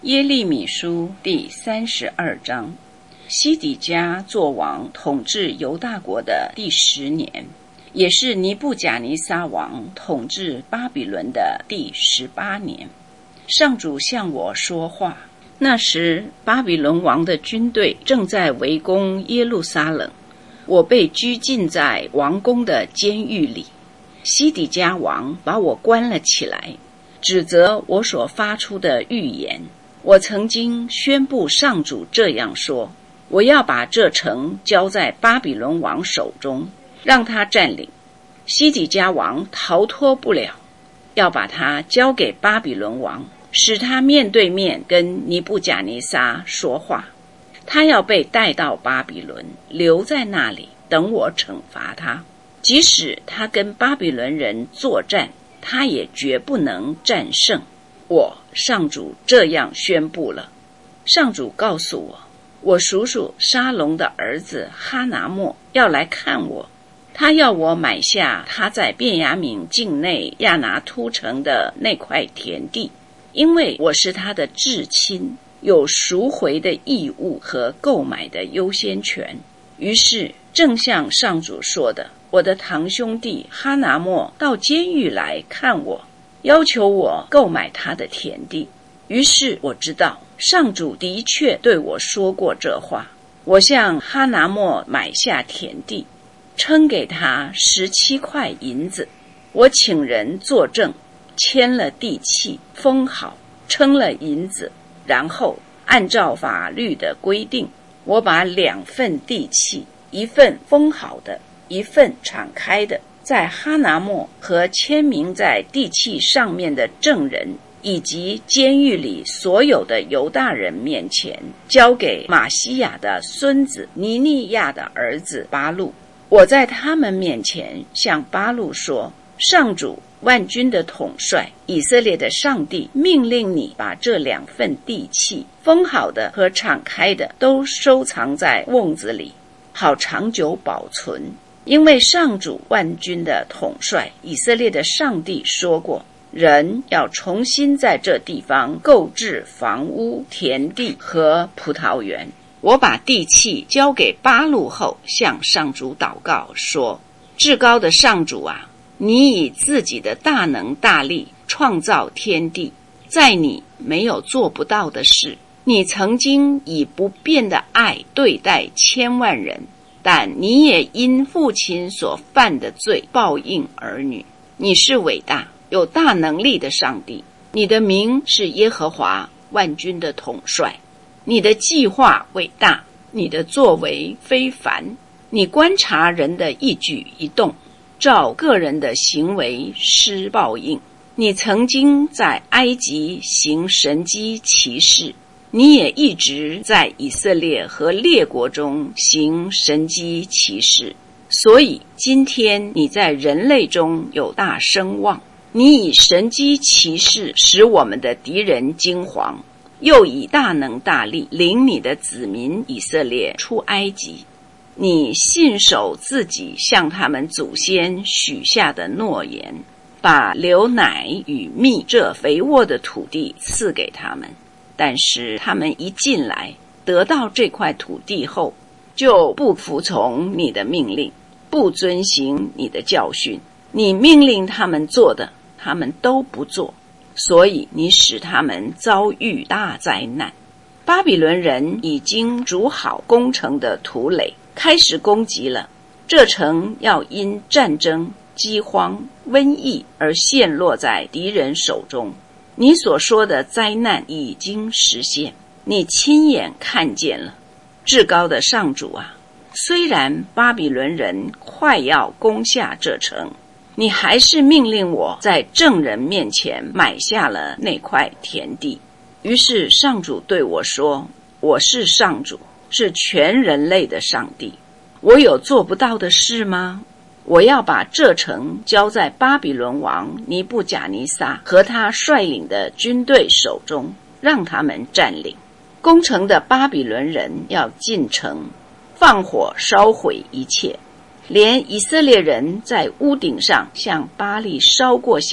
耶利米书第32章，西底家作王，统治犹大国的第10年，也是尼布甲尼撒王统治巴比伦的第18年。上主向我说话，那时巴比伦王的军队正在围攻耶路撒冷，我被拘禁在王宫的监狱里。西底家王把我关了起来，指责我所发出的预言。我曾经宣布上主这样说，我要把这城交在巴比伦王手中，让他占领。西底家王逃脱不了，要把他交给巴比伦王，使他面对面跟尼布甲尼撒说话。他要被带到巴比伦，留在那里等我惩罚他。即使他跟巴比伦人作战，他也绝不能战胜。我上主这样宣布了。上主告诉我，我叔叔沙龙的儿子哈拿默要来看我，他要我买下他在便雅悯境内亚拿突城的那块田地，因为我是他的至亲，有赎回的义务和购买的优先权。于是正像上主说的，我的堂兄弟哈拿默到监狱来看我，要求我购买他的田地。于是我知道上主的确对我说过这话。我向哈拿默买下田地，称给他17块银子。我请人作证，签了地契，封好，称了银子，然后按照法律的规定，我把2份地契，一份封好的，一份敞开的，在哈拿默和签名在地契上面的证人以及监狱里所有的犹大人面前，交给马西亚的孙子尼利亚的儿子巴录。我在他们面前向巴录说，上主万军的统帅以色列的上帝命令你把这2份地契，封好的和敞开的，都收藏在瓮子里，好长久保存。因为上主万军的统帅以色列的上帝说过，人要重新在这地方购置房屋、田地和葡萄园。我把地契交给巴录后，向上主祷告说，至高的上主啊，你以自己的大能大力创造天地，在你没有做不到的事。你曾经以不变的爱对待千万人，但你也因父亲所犯的罪报应儿女。你是伟大有大能力的上帝，你的名是耶和华万军的统帅。你的计划伟大，你的作为非凡。你观察人的一举一动，照个人的行为施报应。你曾经在埃及行神迹奇事，你也一直在以色列和列国中行神迹奇事，所以今天你在人类中有大声望。你以神迹奇事使我们的敌人惊惶，又以大能大力领你的子民以色列出埃及。你信守自己向他们祖先许下的诺言，把流奶与蜜这肥沃的土地赐给他们。但是他们一进来，得到这块土地后，就不服从你的命令，不遵行你的教训。你命令他们做的，他们都不做，所以你使他们遭遇大灾难。巴比伦人已经筑好攻城的土垒，开始攻击了。这城要因战争、饥荒、瘟疫而陷落在敌人手中。你所说的灾难已经实现，你亲眼看见了。至高的上主啊，虽然巴比伦人快要攻下这城，你还是命令我在证人面前买下了那块田地。于是上主对我说，我是上主，是全人类的上帝，我有做不到的事吗？我要把这城交在巴比伦王尼布甲尼撒和他率领的军队手中，让他们占领。攻城的巴比伦人要进城，放火烧毁一切，连以色列人在屋顶上向巴力烧过香，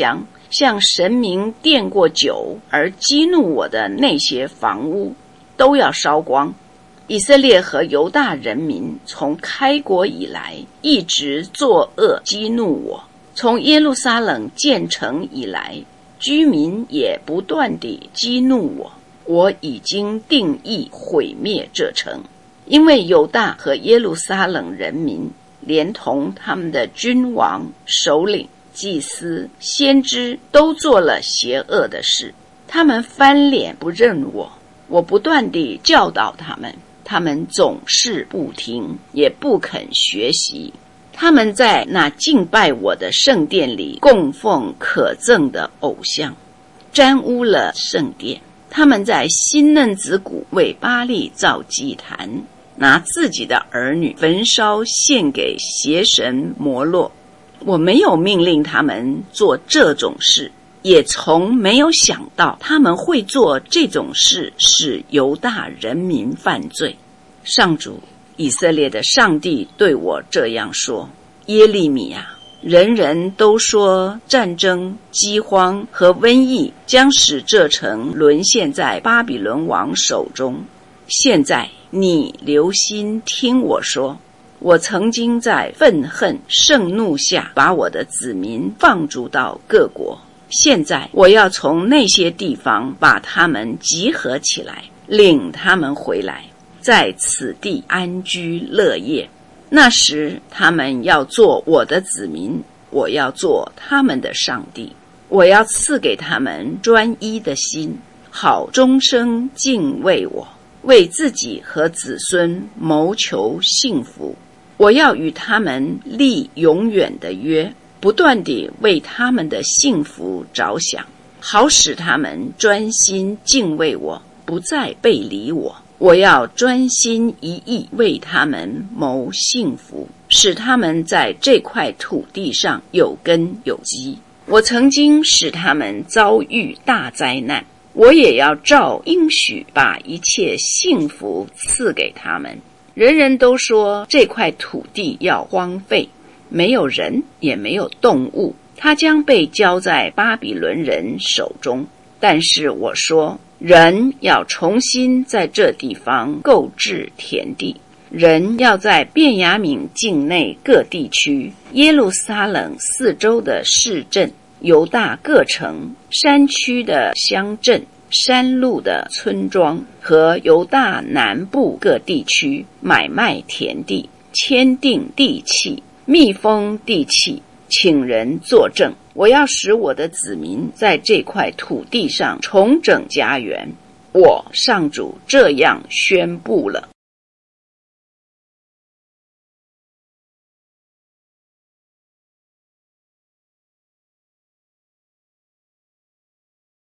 向神明奠过酒而激怒我的那些房屋都要烧光。以色列和犹大人民从开国以来一直作恶激怒我，从耶路撒冷建成以来，居民也不断地激怒我。我已经定义毁灭这城，因为犹大和耶路撒冷人民连同他们的君王、首领、祭司、先知都做了邪恶的事，他们翻脸不认我。我不断地教导他们，他们总是不听，也不肯学习。他们在那敬拜我的圣殿里供奉可憎的偶像，沾污了圣殿。他们在新嫩子谷为巴力造祭坛，拿自己的儿女焚烧献给邪神摩洛。我没有命令他们做这种事，也从没有想到他们会做这种事，使犹大人民犯罪。上主以色列的上帝对我这样说：耶利米啊，人人都说战争、饥荒和瘟疫将使这城沦陷在巴比伦王手中。现在你留心听我说，我曾经在愤恨盛怒下把我的子民放逐到各国，现在我要从那些地方把他们集合起来，领他们回来，在此地安居乐业。那时他们要做我的子民，我要做他们的上帝。我要赐给他们专一的心，好终生敬畏我，为自己和子孙谋求幸福。我要与他们立永远的约，不断地为他们的幸福着想，好使他们专心敬畏我，不再背离我。我要专心一意为他们谋幸福，使他们在这块土地上有根有基。我曾经使他们遭遇大灾难，我也要照应许把一切幸福赐给他们。人人都说这块土地要荒废，没有人也没有动物，它将被交在巴比伦人手中。但是我说，人要重新在这地方购置田地，人要在便雅悯境内各地区、耶路撒冷四周的市镇、犹大各城、山区的乡镇、山路的村庄和犹大南部各地区买卖田地，签订地契，密封地契，请人作证。我要使我的子民在这块土地上重整家园。我上主这样宣布了。